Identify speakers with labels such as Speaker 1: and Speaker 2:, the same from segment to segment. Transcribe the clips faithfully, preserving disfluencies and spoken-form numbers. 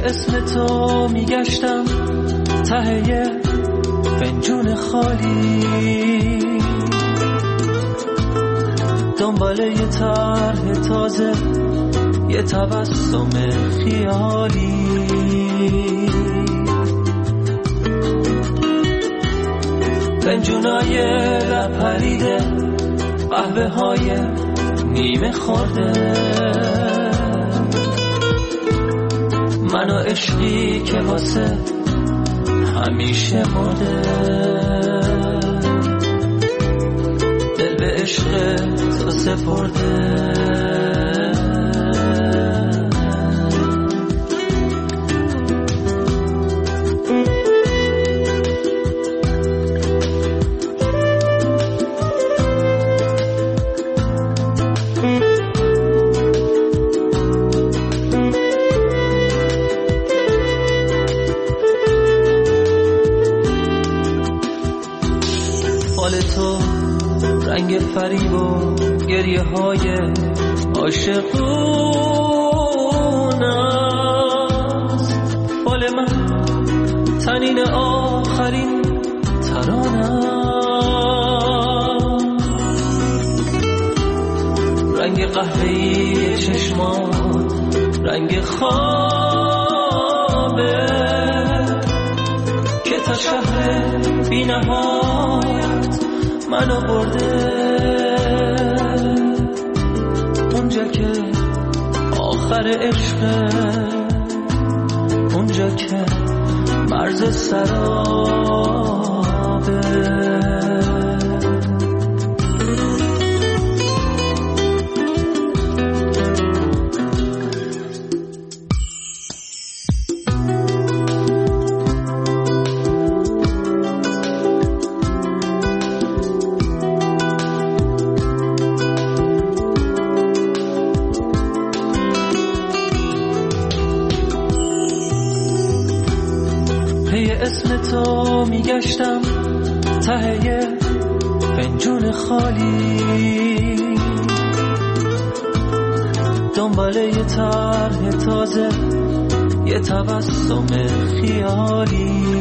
Speaker 1: اسم تو میگشتم ته یه فنجون خالی، دنبال یه طرح تازه، یه تبسم خیالی. فنجونای لپریده، قهوه های نیمه خورده، من و عشقی که واسه همیشه مرده. دل به عشق تو سپرده. رنگ فریب و گریه های عاشقون است، بال من تنین آخرین ترانم. رنگ قهوه‌ای چشمان، رنگ خوابه که تا شهر بی نهایت منو برده. اونجا که آخر عشقه، اونجا که مرز سرابه. اسم تو میگشتم ته یه فنجون خالی، دنبال یه طرح تازه، یه تبسم خیالی.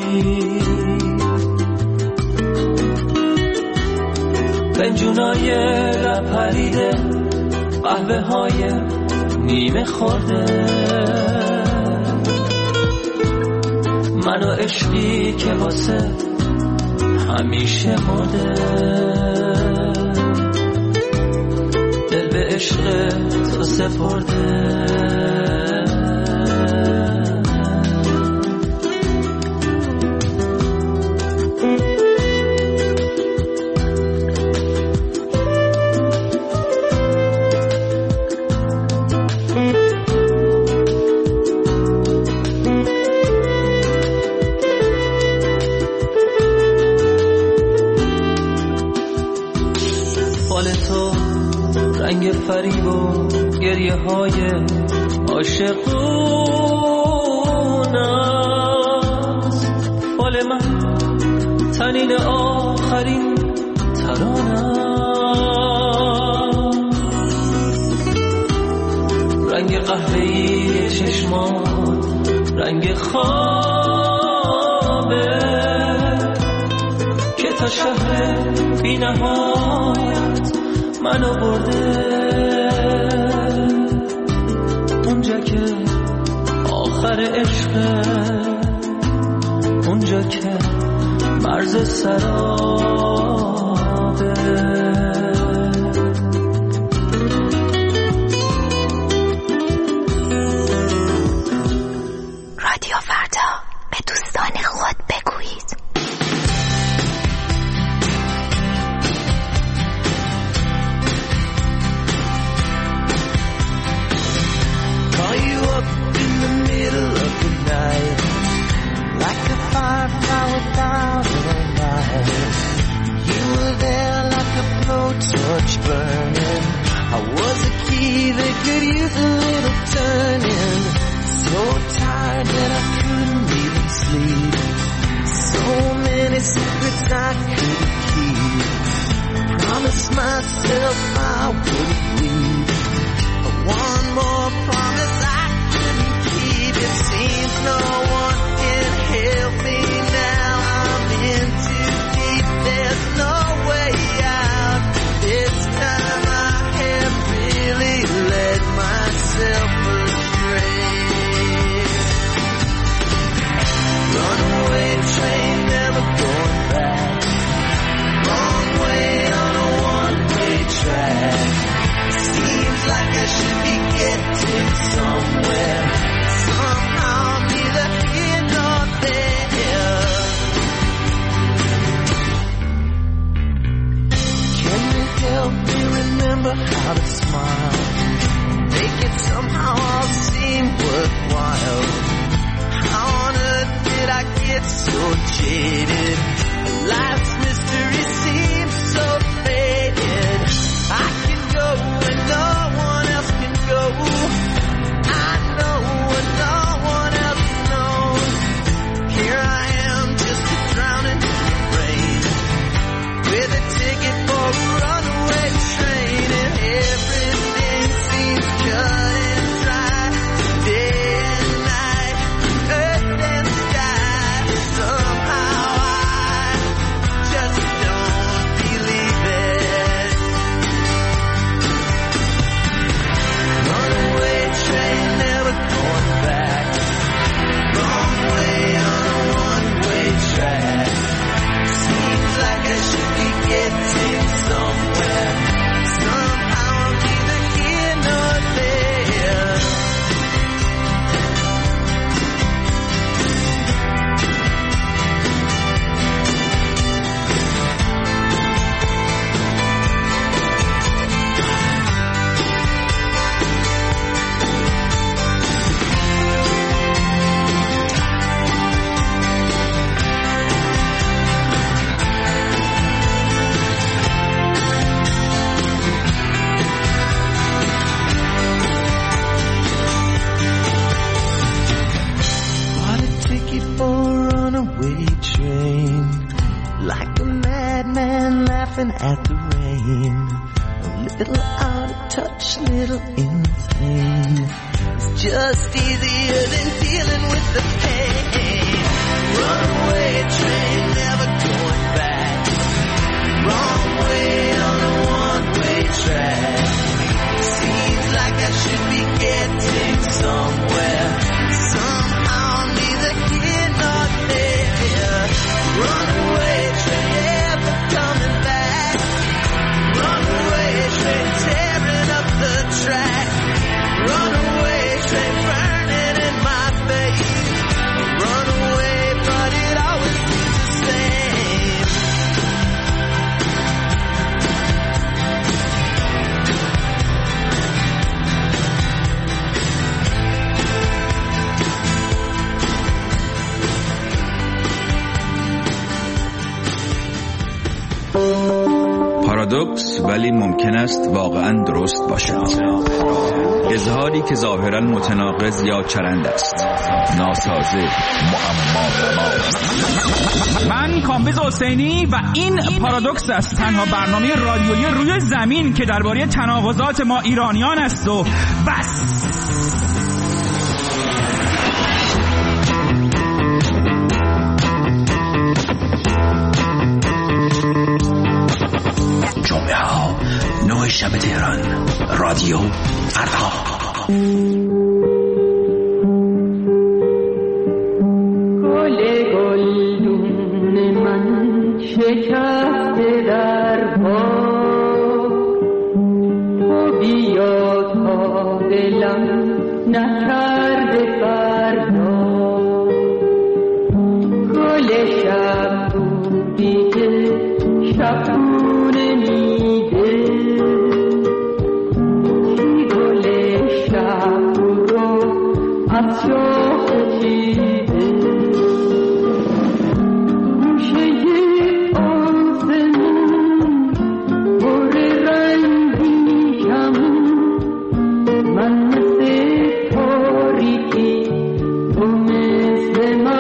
Speaker 1: فنجونای لپریده، قهوه های نیمه خورده، من و عشقی که واسه همیشه مرده. دل به عشق تو سپرده. رنگ فریب و گریه های عاشقون است، بال من تنین آخرین ترانم. رنگ قهوه‌ای چشمان، رنگ خوابه که تا شهر بی نهایت منو برده. اونجا که آخر عشقه، اونجا که مرز سرابه.
Speaker 2: رادیو فردا، به دوستان خود بگویید.
Speaker 3: Like a firefly without a light, you were there like a blowtorch burning. I was a key that could use a little turning. So tired that I couldn't even sleep. So many secrets I couldn't keep. Promised myself I wouldn't leave, but one more promise I couldn't keep. It seemed remember how to smile, make it somehow all seem worthwhile. How on earth did I get so jaded? Life's mystery seems so faded. I can go when no one else can go. I know when no one else knows. Here I am, just a drowning in the rain, with a ticket for a runaway train, and everything seems cut and dry, day and night, earth and sky. Somehow I just don't believe it. Runaway train, never going back. Wrong way on a one-way track. Seems like I should be getting somewhere. Somehow I'm neither here nor there. Bought a ticket for a runaway train, like a madman laughing at the rain. A little out of touch, little insane. It's just easier than dealing with the pain. Runaway train, never going back. Wrong way on a one-way track. Seems like I should be getting somewhere. Somehow neither here nor there. Runaway train, never coming back. Runaway train, tearing up the track. Runaway train, burning in my face. Runaway, but it always seems the same.
Speaker 4: پارادوکس ولی ممکن است واقعا درست باشد. اظهاری که ظاهرا متناقض یا چرند است، ناسازه، معما.
Speaker 5: من کامبیز حسینی و این پارادوکس است، تنها برنامه رادیویی روی زمین که درباره تناقضات ما ایرانیان است و بس.
Speaker 4: جمعه ها نه شب تهران، رادیو فردا.
Speaker 6: گل گلدون من شکسته در باغ، تو بیا تا دلم نکرده فردا. گل شب بودی که شبونه میده، چی گل شب رو از شاخ چیده. گوشه آسمون پر رنگی کمون، من مثل تاریکی تو مثل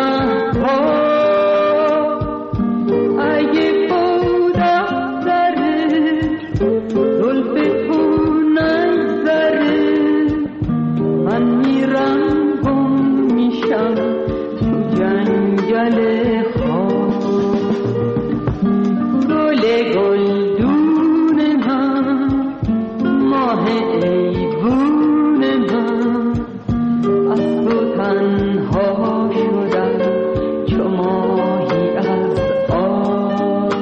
Speaker 6: مهتاب. اگه بود اختره زلف تو نگذره، من میرم گم میشم تو جنگل خواب. گل گلدون من، ماه ایوون من، از تو تنها شدم چو ماهی از آب.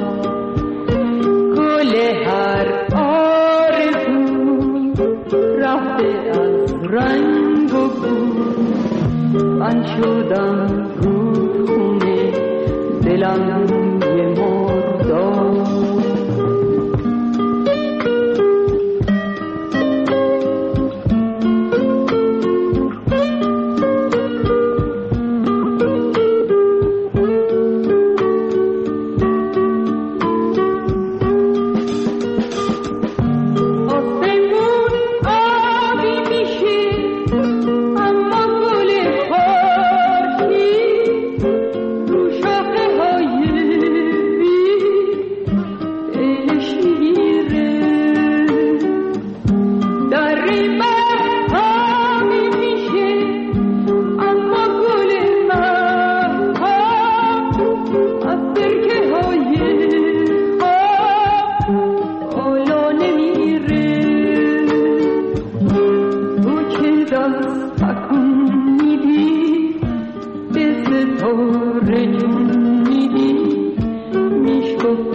Speaker 6: گل هر آرزو رفته از رنگ و بو، من شدم رودخونه دلم یه مرداب.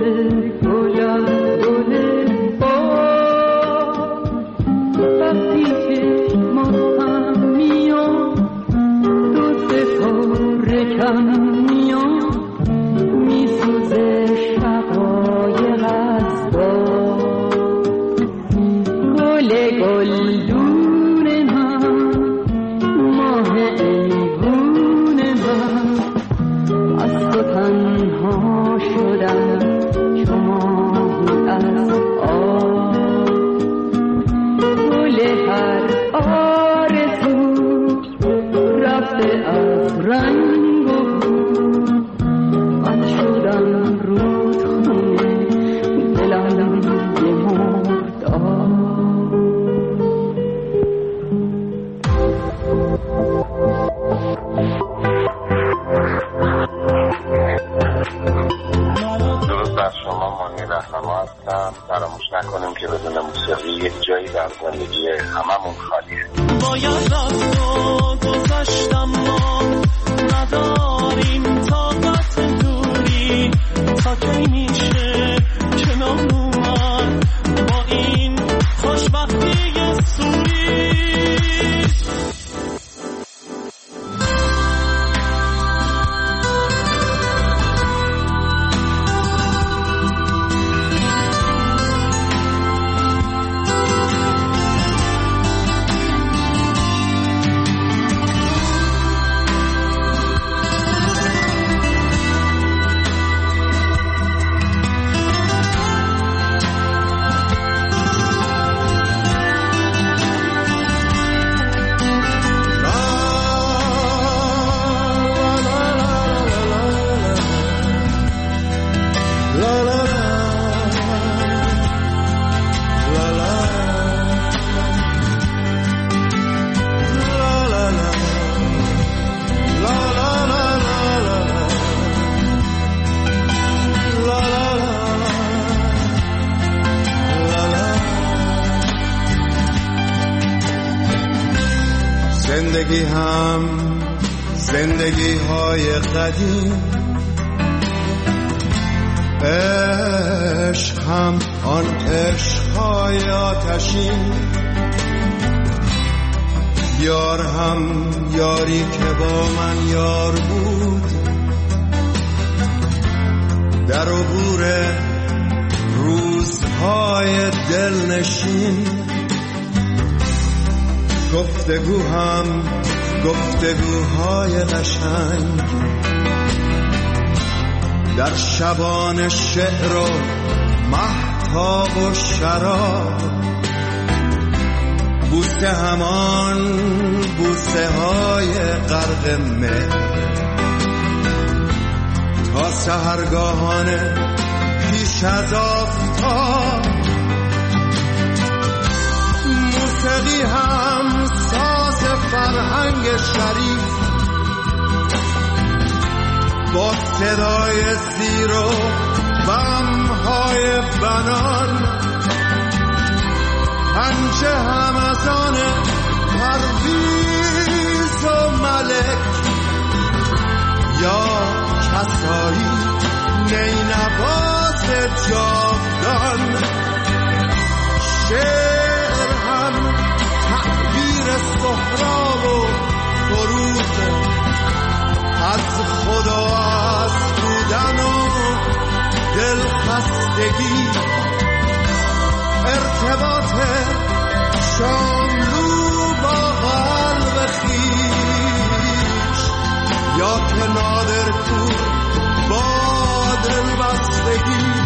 Speaker 7: زندگی هم زندگی های قدیم، عشق هم آن عشق های آتشین، یار هم یاری که با من یار بود، در عبور روزهای دلنشین. گفتگو هم گفتگوهای قشنگ، در شبان شعر و مهتاب و شراب، بوسه همان بوسه های غرق مهر، تا سحرگاهانه پیش از آفتاب. موسیقی هم ساز فرهنگ شریف، با صدای زیر و بمهای بنان، پنجه هم از آن پرویز و ملک، یا کسایی نینواز جاودان. شعر هم تعبیر سهراب و فروغ، از خدا از بودن و دلخستگی، ارتباط شاملو با قلب خویش، یا که نادر کور با دلبستگی.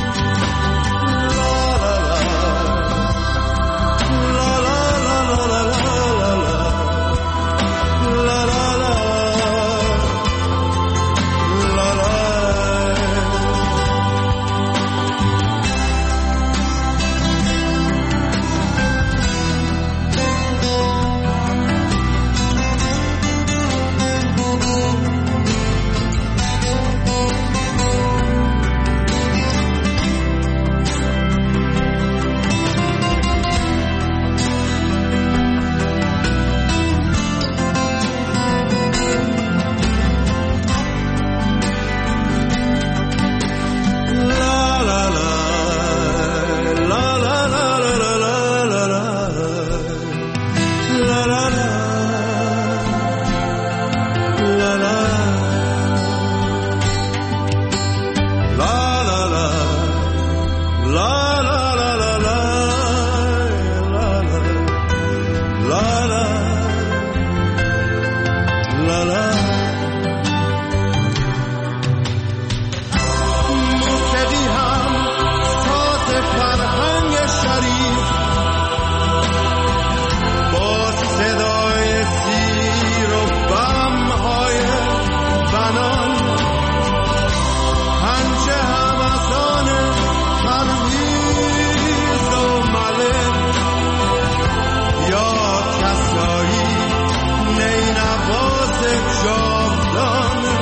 Speaker 7: La la la la la la la la la la. موسیقی هم ساز فرهنگ شریف با صدای سیر و بم‌های زنان، پنجه هم از آن پرویز و ملک یا کسایی نینواز جاودانه.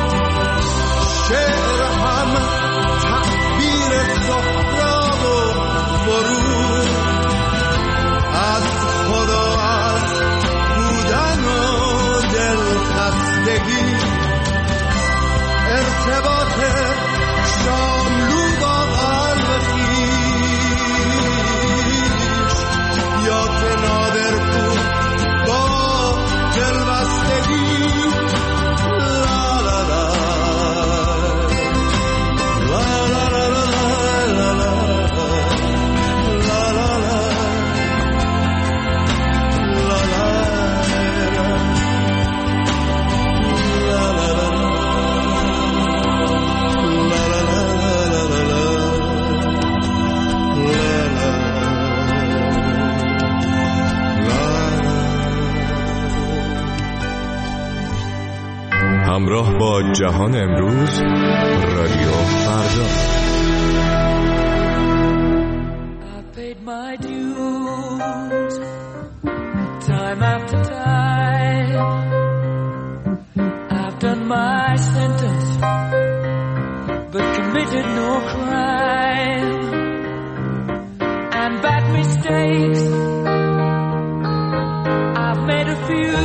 Speaker 7: شعر هم تعبیر سهراب و غرور از خدا، از بودن و دلخستگی، ارتباط شاملو با قلب خویش یا که نادر بود با دلبستگی. لا لا لا لا لا لا لا لا لا
Speaker 8: همراه با جهان امروز، رادیو فردا.
Speaker 1: I paid my dues time after time. I've done my sentence but committed no crime. And bad mistakes I've made a few.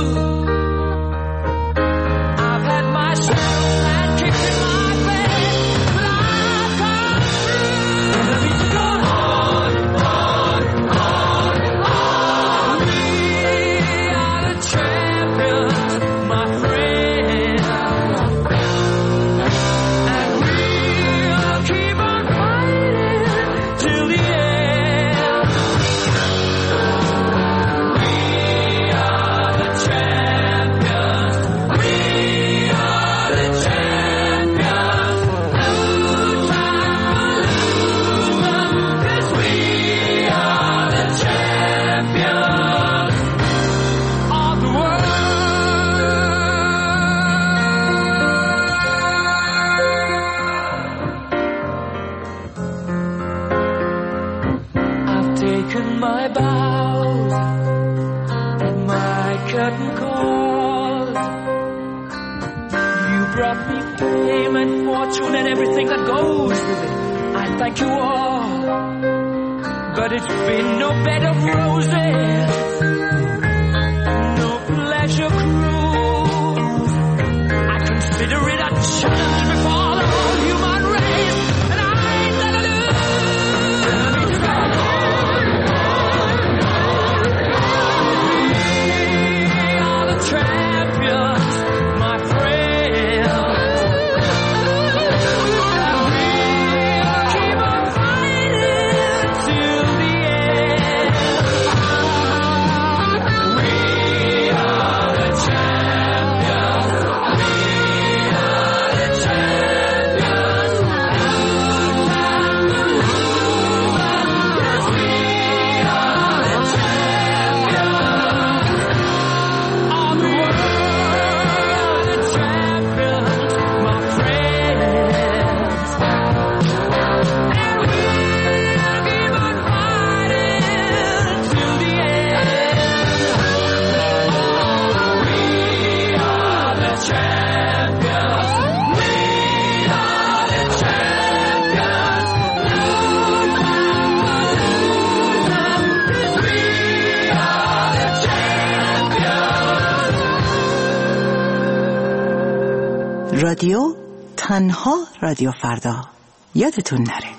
Speaker 9: رادیو تنها رادیو فردا، یادتون نره.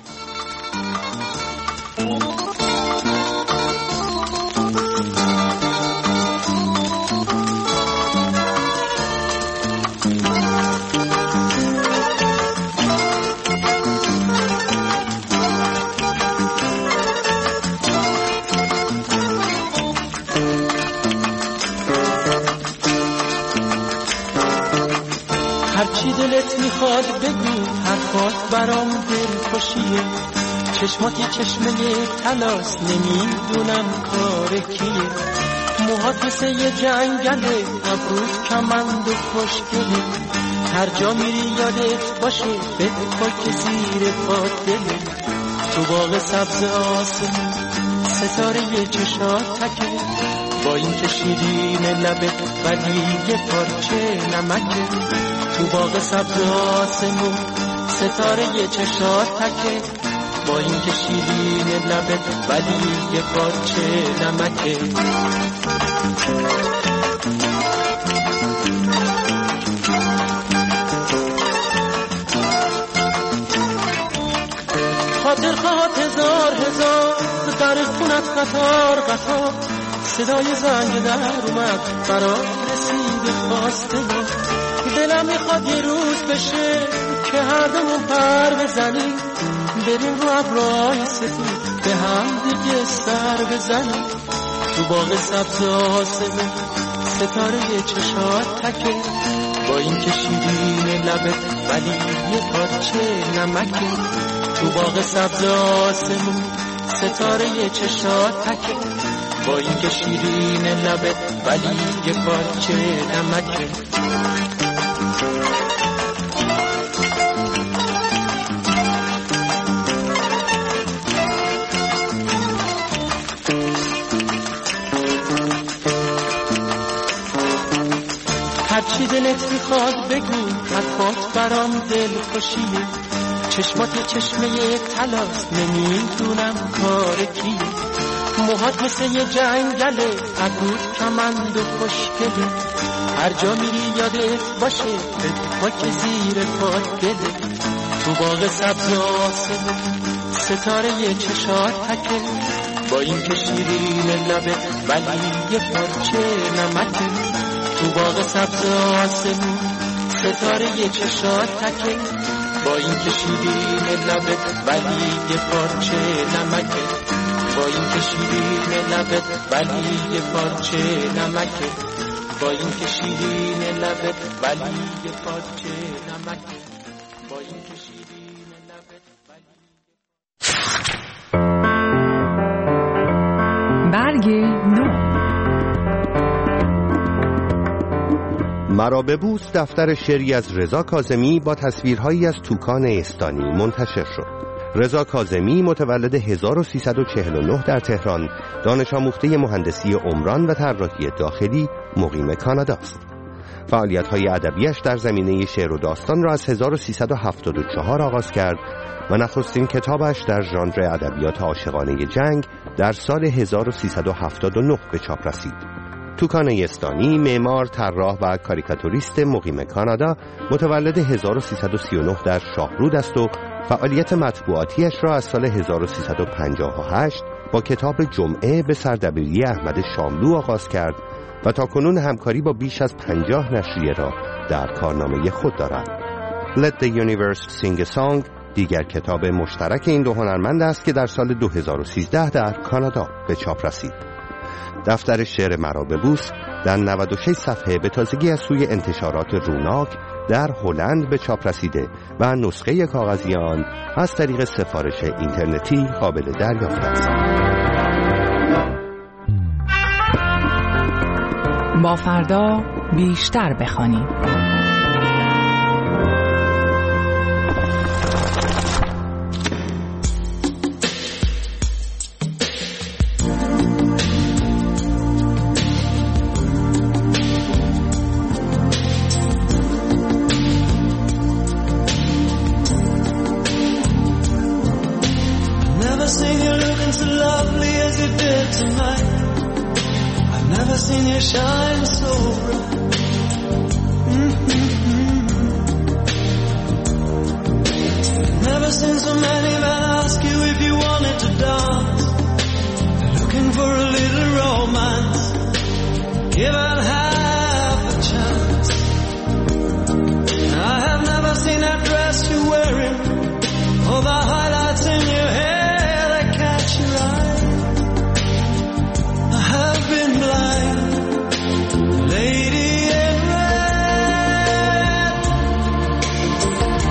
Speaker 1: میخواد بگو حرفات برام دل خوشیه چشماتی چشمه تلاس نمیدونم کار کیه موهات مثل یه جنگله ابروت کمند و خوشگله هر جا میری یادت باشه به خاک زیر پات دله تو باغ سبز آسمون ستاره چشات تکه با این که شیرین لبت ولی یه پارچه نمکه تو باغ سبز آسمون ستاره چشات تکه با این که شیرین لبت ولی یه پارچه نمکه خاطر خواهد هزار هزار در خونت قطار قطار صدای زنگ در اومد برای رسید خواسته دلم میخواد یه روز بشه که هر دومون پر بزنیم بریم رو ابرهای سفید به هم دیگه سر بزنیم تو باغ سبز آسمون ستاره چشات تکه با این که شیرین لبت ولی یه پارچه نمکه تو باغ سبز آسمون ستاره چشات تکه با این که شیرین لبت ولی یه پارچه نمکه هرچی دلت میخواد بگو حرفات برام دل خوشیه چشمات چشمه تلاس نمیدونم کار کیه موهات مثل یه جنگله ابروت کمند و خوشگله هر جا میری یادت باشه به خاک زیر پات گله تو باغ سبز آسمون ستاره چشات تکه با این که شیرین لبه ولی یه پارچه نمکه تو باغ سبز آسمون ستاره چشات تکه با این که شیرین لبت ولی یه پارچه نمکه با این که شیرین لبت ولی یه پارچه نمکه با این که شیرین لبت ولی یه پارچه نمکه با این که شیرین لبت ولی
Speaker 10: برگ نو.
Speaker 11: مرا ببوس دفتر شعری از رضا کاظمی با تصویرهایی از توکان استانی منتشر شد. رضا کاظمی متولد هزار و سیصد و چهل و نه در تهران، دانش آموخته مهندسی عمران و طراحی داخلی، مقیم کانادا است. فعالیت‌های ادبیش در زمینه شعر و داستان را از هزار و سیصد و هفتاد و چهار آغاز کرد و نخستین کتابش در ژانر ادبیات عاشقانه جنگ در سال هزار و سیصد و هفتاد و نه به چاپ رسید. توکان استانی معمار، طراح و کاریکاتوریست مقیم کانادا، متولد هزار و سیصد و سی و نه در شاهرود است و فعالیت مطبوعاتیش را از سال هزار و سیصد و پنجاه و هشت با کتاب جمعه به سردبیری احمد شاملو آغاز کرد و تاکنون همکاری با بیش از پنجاه نشریه را در کارنامه خود دارد. Let the Universe Sing a Song دیگر کتاب مشترک این دو هنرمند است که در سال دو هزار و سیزده در کانادا به چاپ رسید. دفتر شعر مرا ببوس در نود و شش صفحه به تازگی از سوی انتشارات روناک در هلند به چاپ رسیده و نسخه کاغذی آن از طریق سفارش اینترنتی قابل دریافت است.
Speaker 10: با فردا بیشتر بخوانید.
Speaker 3: Shine so bright. Mm-hmm. Never seen so many men ask you if you wanted to dance. They're looking for a little romance. Give it half a chance. I have never seen that dress you're wearing, or the highlights in your hair that catch your eye. I have been blind. Lady in red,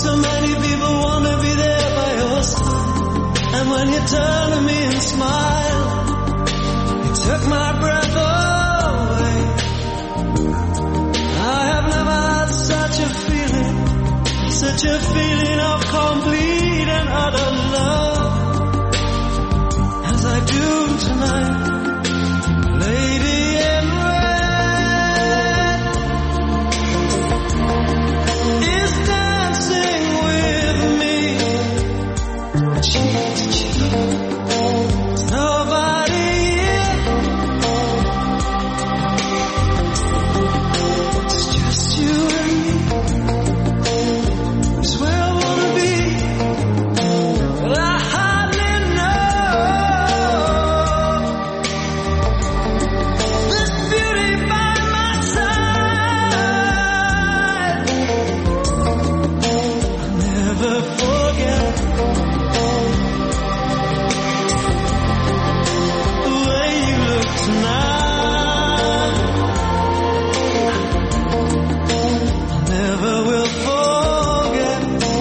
Speaker 3: so many people want to be there by your side. And when you turn to me and smile, you took my breath away. I have never had such a feeling, such a feeling of complete and utter love as I do tonight. Lady in red is dancing with me, cheek to cheek. Nobody here, it's just you and me. It's where I wanna be. Well, I hardly know this beauty by my side. I'll never forget the way you look tonight. I never will forget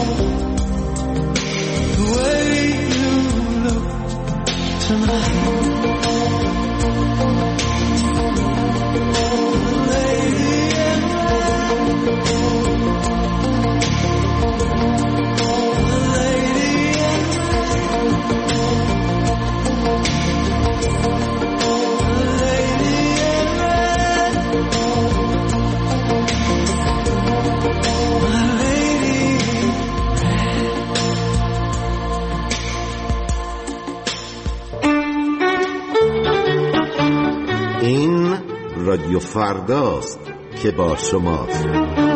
Speaker 3: the way you look tonight. Lady in red, lady in
Speaker 12: این رادیو فرداست که با شماست.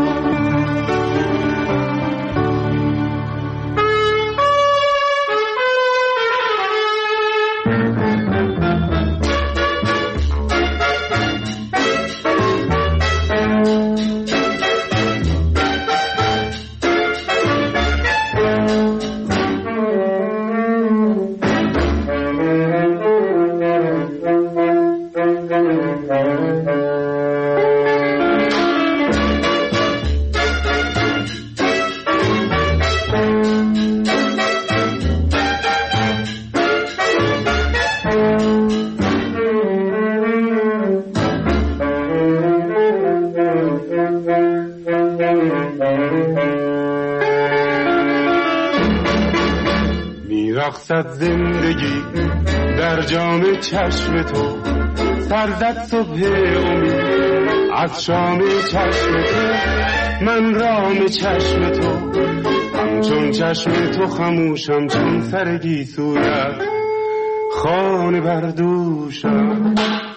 Speaker 13: میرقصد زندگی در جام چشم تو، سرزد صبح امید از شام چشم تو. من رام چشم تو، همچون چشم تو خموشم، چون سر گیسویت خانه بردوشم.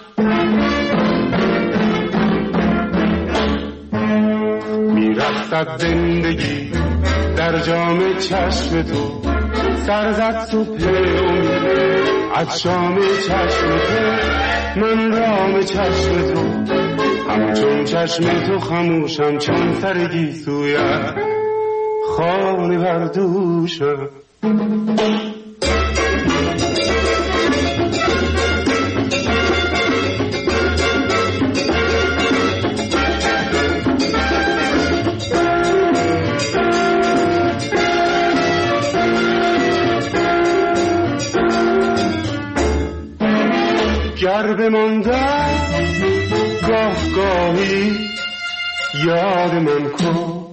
Speaker 13: میرقصد زندگی در جام چشم تو، سرزد صبح امید از شام چشم تو. من رام چشم تو، همچون چشم تو خموشم، چون سر گیسویت خانه بردوشم. گر بماندم گاه گاهی یاد من کن،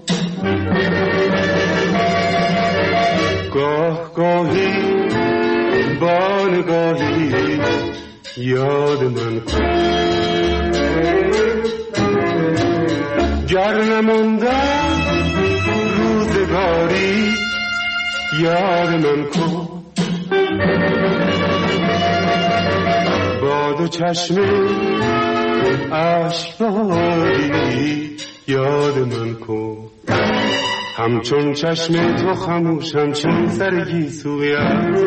Speaker 13: گاه گاهی با نگاهی یاد من کن. گر نماندم روزگاری یاد من کن، با دو چشم عشق باری یاد من کن. همچون چشم تو خموشم، چون سر گیسویت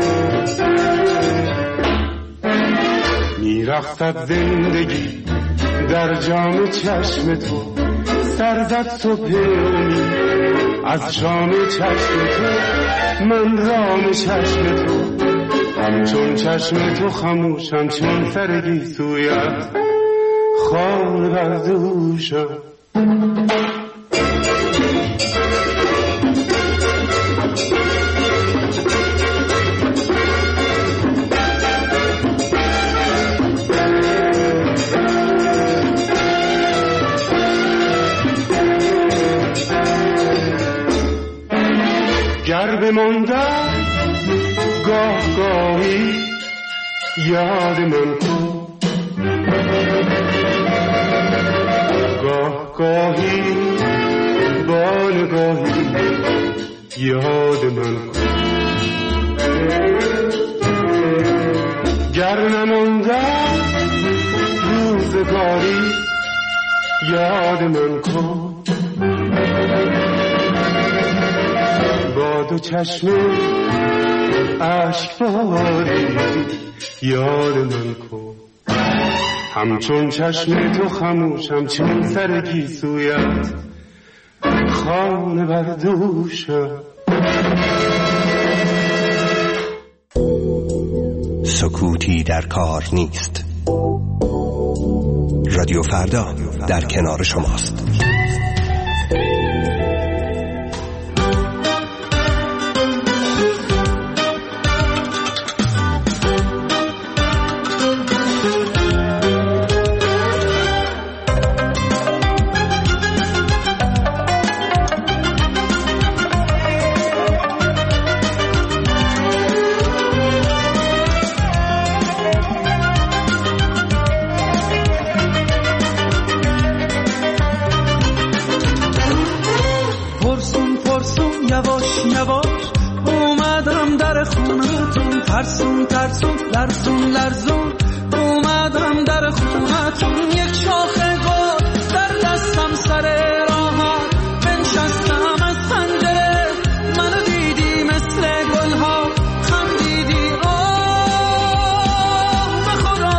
Speaker 13: میرقصد زندگی در جام چشم تو سر زد صبح امید، از شام چشم تو من رام چشم تو، همچون چشم تو خموشم چون سر گیسویت خانه بر دوشم. گر بماندم گاه گاهی یاد من کن، گاه گاهی با نگاهی یاد من کن. گر نماندم روزگاری یاد من کن، با دو چشم عشق باری یاد من کن، همچون چشم تو خموشم چون سر گیسویت خانه بر دوشم.
Speaker 11: سکوتی در کار نیست. رادیو فردا در کنار شماست.
Speaker 14: ترسون ترسون لرزون لرزون اومدم در خونتون، یک شاخه گل در دستم سر راهت بنشستم از پنجره، منو دیدی مثل گلها خندیدی آه به خدا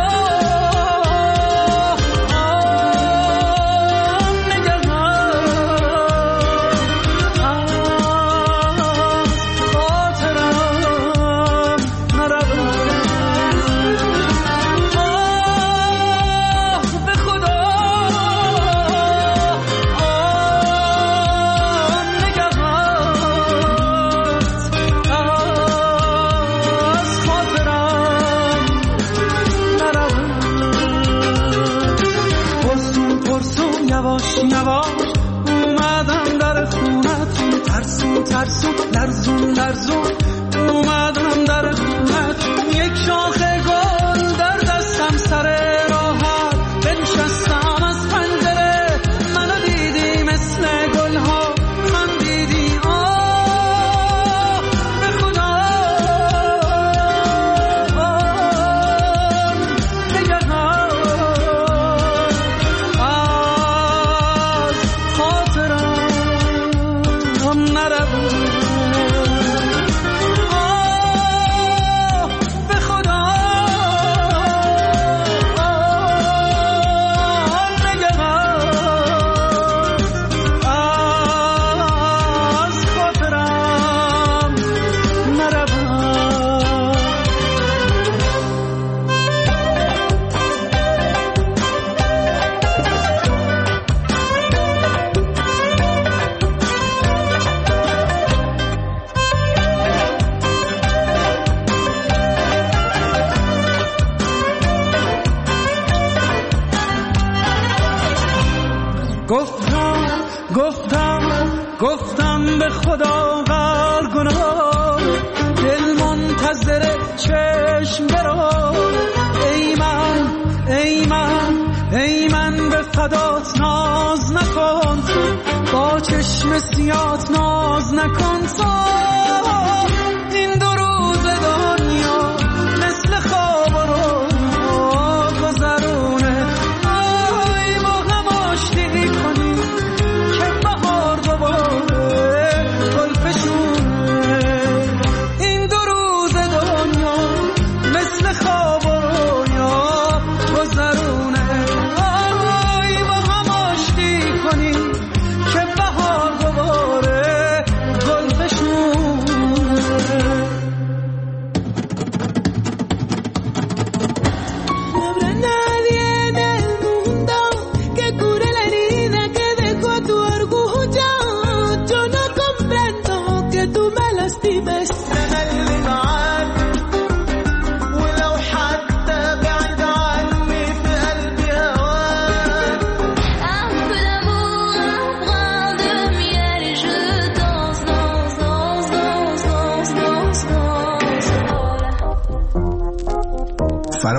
Speaker 14: آه نگهان آه خاطرم یواش یواش اومدم در خونتون، ترسون ترسون لرزون لرزون اومدم در خونتون، یک شاخه گل در دستم سر راحت بنشستم از پنجره، منو دیدی مثل گلها خندیدی آه به خدا آه نگهان گفتم گفتم گفتم به خدا غر گناه، دل منتظر چشم برو، ای من ای من ای من به فدات ناز نکن، با چشم سیات ناز نکن، تو این دو روز دنیا مثل خواب رو گذرونه، آی با هم آشتی کنی که بهار دوباره گل فشونه، این دو روز دنیا مثل خواب رو یا گذرونه، آی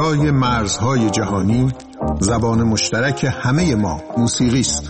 Speaker 15: بالای مرزهای جهانی زبان مشترک همه ما موسیقی است.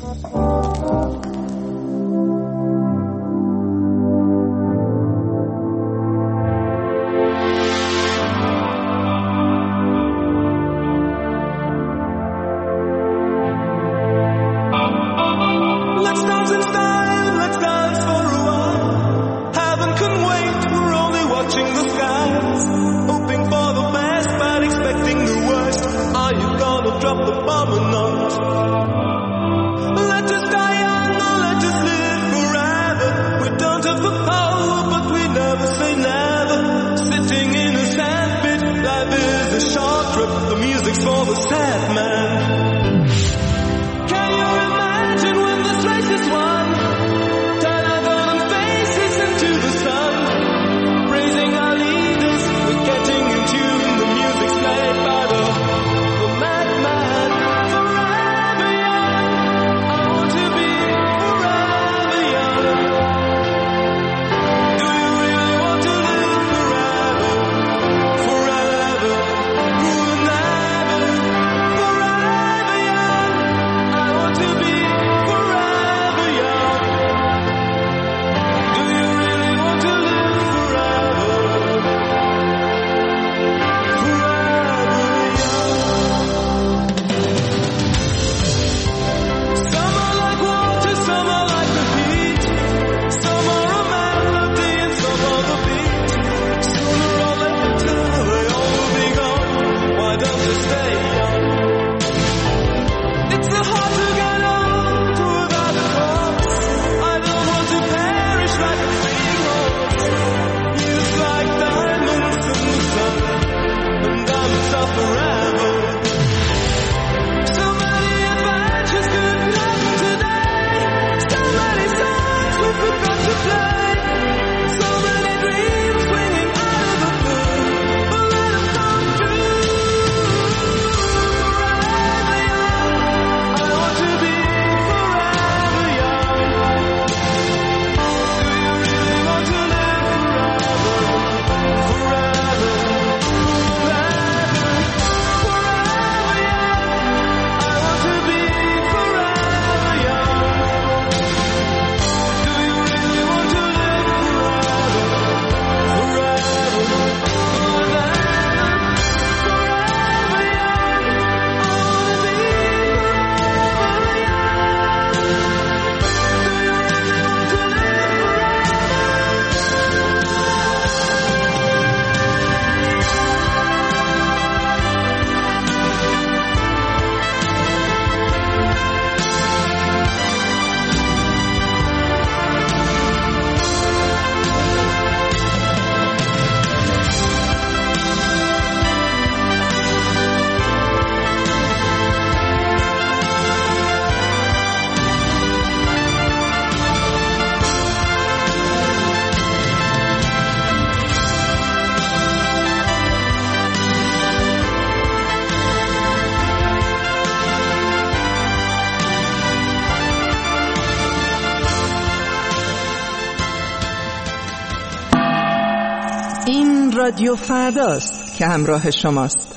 Speaker 9: رادیو فرداست که همراه شماست.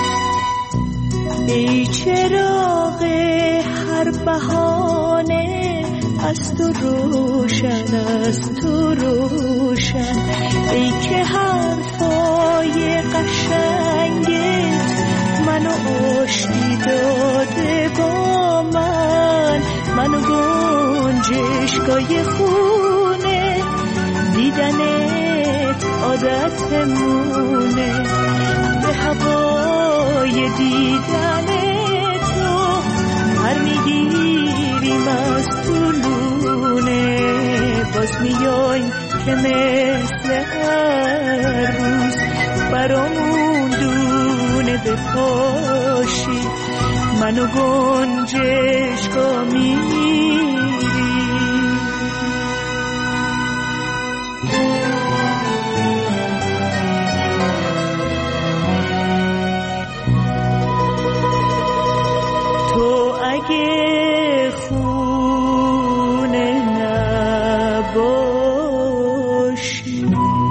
Speaker 16: ای چراغ هر بهانه از تو روشن، از تو روشن. ای که حرفای قشنگت منو آشتی داده با من، منو گنجشگاه خونه دیدنت عادتمونه، به هوای دیدن تو هر میگیریم از طولونه. باز میایم که مثل هر روز برامون دونه بپاشی، منو گنجشگاه میری. تو اگه خونه نباشی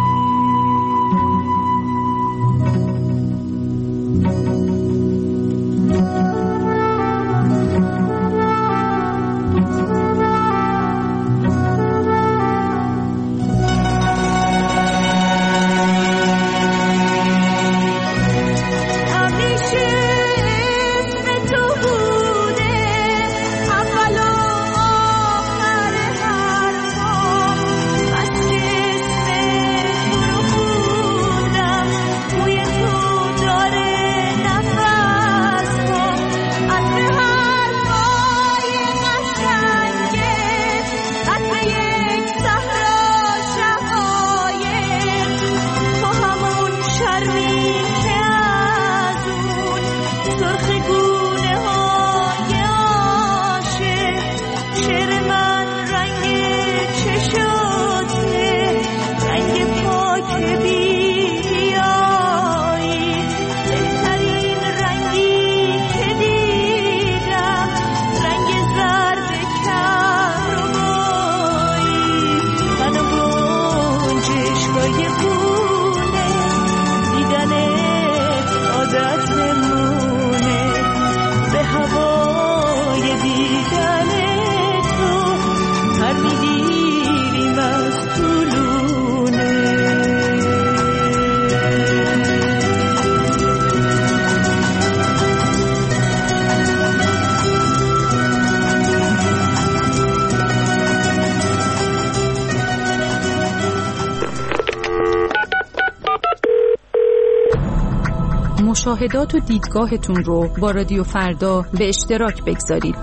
Speaker 10: مشاهدات و دیدگاهتون رو با رادیو فردا به اشتراک بگذارید.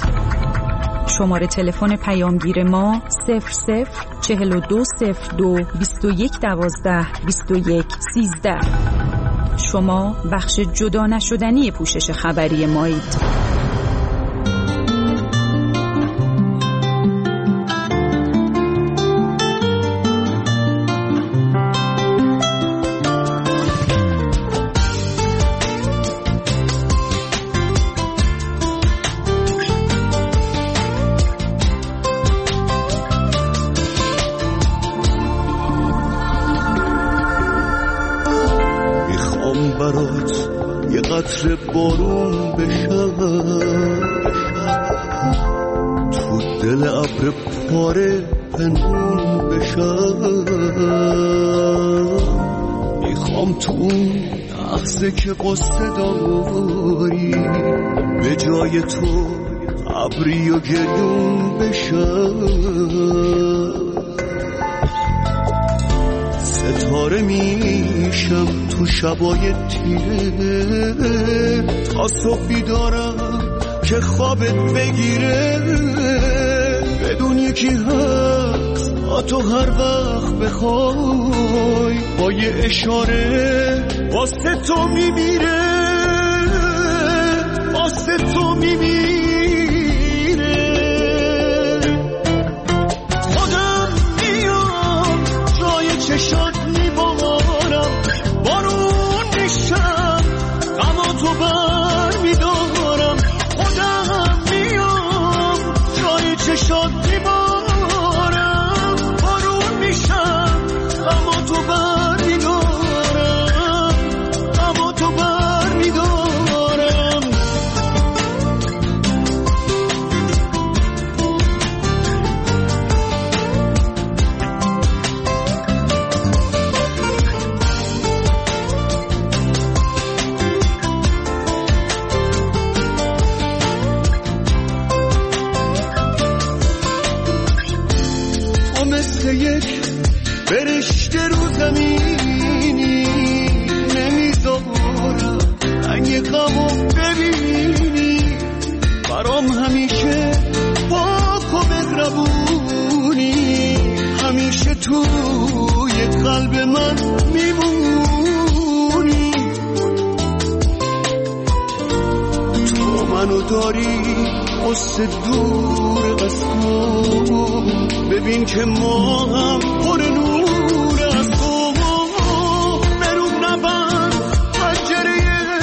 Speaker 10: شماره تلفن پیامگیر ما صفر صفر چهل و دو صفر دو بیست و یک دوازده بیست و یک سیزده. شما بخش جدا نشدنی پوشش خبری مایید.
Speaker 17: قطره بارون بشم تو دل ابر پاره پنهون بشم، میخوام تو اون لحظه که قصه داری به جای تو ابری و گریون بشم، ستاره میشم تو شبای تیره تا صبح بیدارم که خوابت بگیره، بدون یکی هست تا تو هر وقت بخوای با یه اشاره واسه تو میمیره، واسه تو میمیره. خودم میام جای چشات میبارم، بارون میشم غم تو بر میدارم، خودم میام جای چشات میبارم، بارون میشم غم تو بر میدارم، غم تو بر میدارم. مثل یک فرشته رو زمینی نمیذارم رنگ غمو ببینی برام همیشه پاک و مهربونی همیشه توی قلب من میمونی تو منو داری قصه دور از تو ببین که ما هم پر نور از تو برون نبند پنجره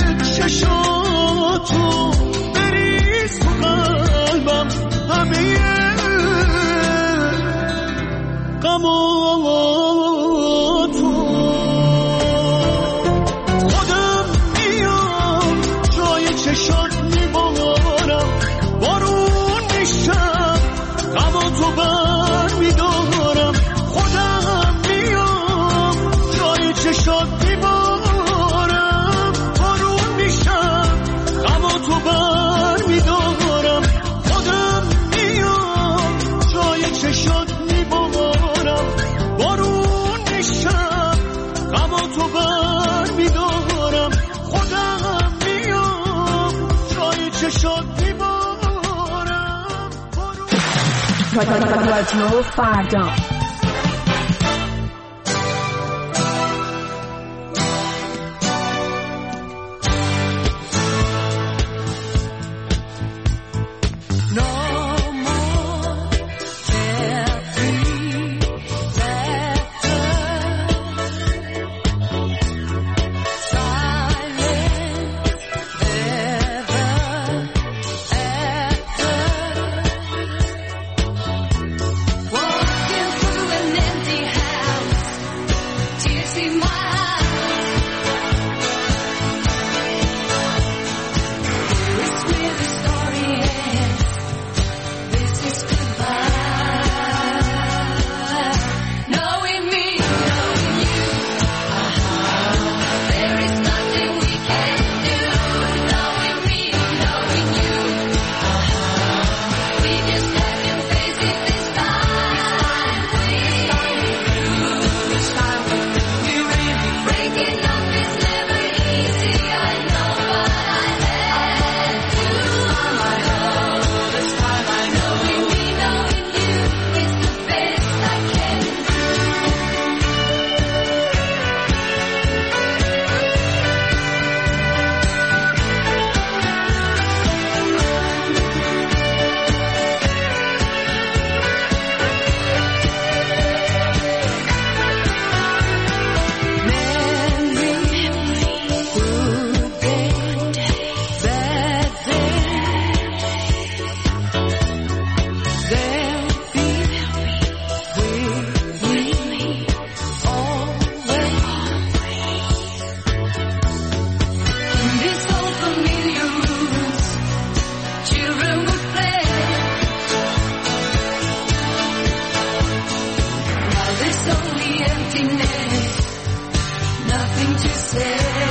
Speaker 17: چشاتو بریز تو قلبم همه غماتو خودم میام جای چشات میبارم بارون میشم غماتو بر میدارم خودم میام جای چشات میبارم بارون میشم غماتو بر میدارم خودم میام جای چشات میبارم بارون میشم غماتو بر میدارم خودم میام جای چشات میبارم
Speaker 10: رادیو فردا
Speaker 18: Nothing to say.